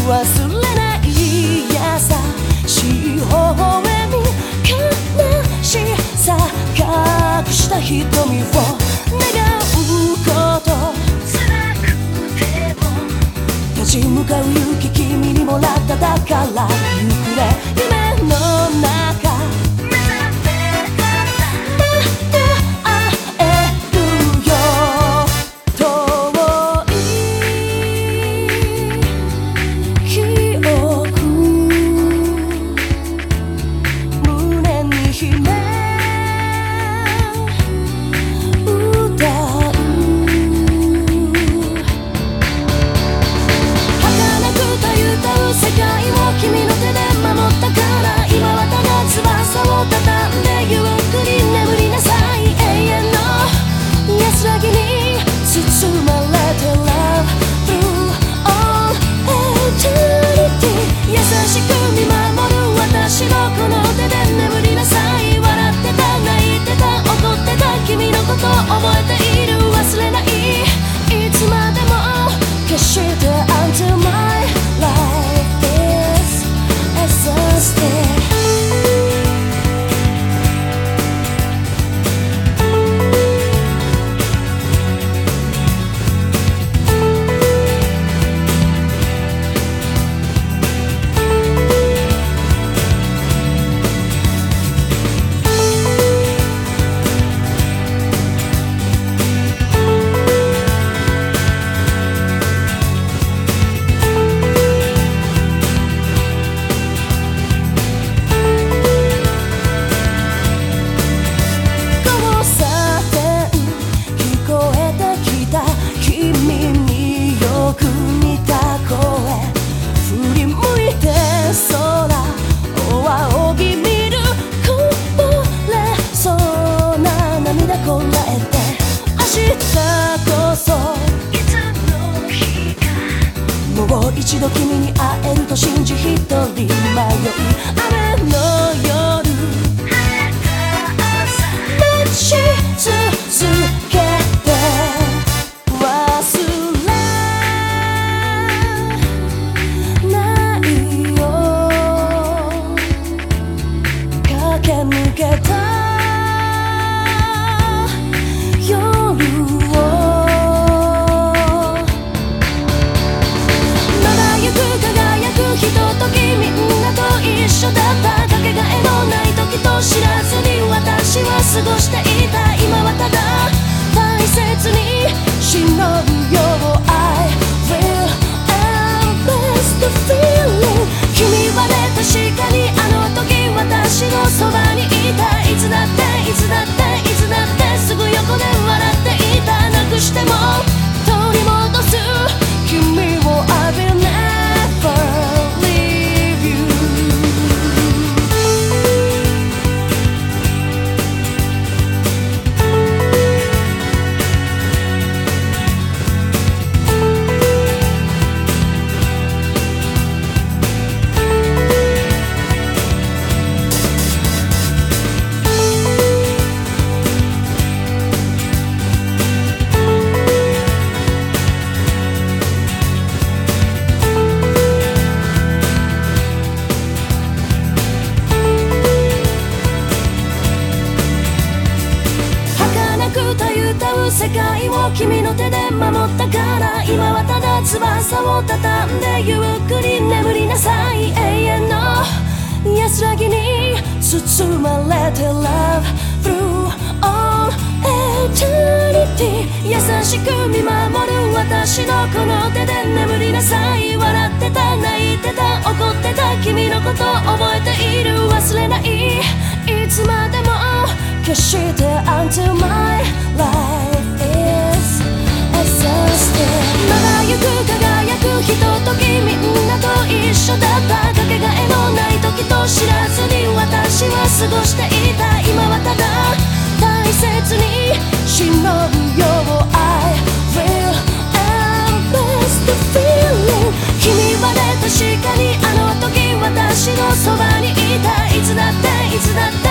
忘れない優しい微笑み悲しさ隠した瞳を願うこと辛くても立ち向かう勇気君にもらっただからゆくれ夢の中Until my life is exhausted. もう一度君に会えると信じ一人迷い雨の夜待ち続けて忘れないよ駆け抜けた知らずに私は過ごしていた今はただ大切に忍ぶよ I will embrace the feeling 君はね確かにあの時私のそばにいたいつだっていつだっていつだってすぐ横で笑っていたなくしても取り戻す君を I will never世界を君の手で守ったから今はただ翼を畳んでゆっくり眠りなさい永遠の安らぎに包まれて Love through all eternity 優しく見守る私のこの手で眠りなさい笑ってた泣いてた怒ってた君のこと覚えている忘れないいつまでも決して Until my life is exhausted まだ行く輝くひとときみんなと一緒だったかけがえのない時と知らずに私は過ごしていた今はただ大切に忍ぶよ I will embrace the feeling 君はね確かにあの時私のそばにいたいつだっていつだって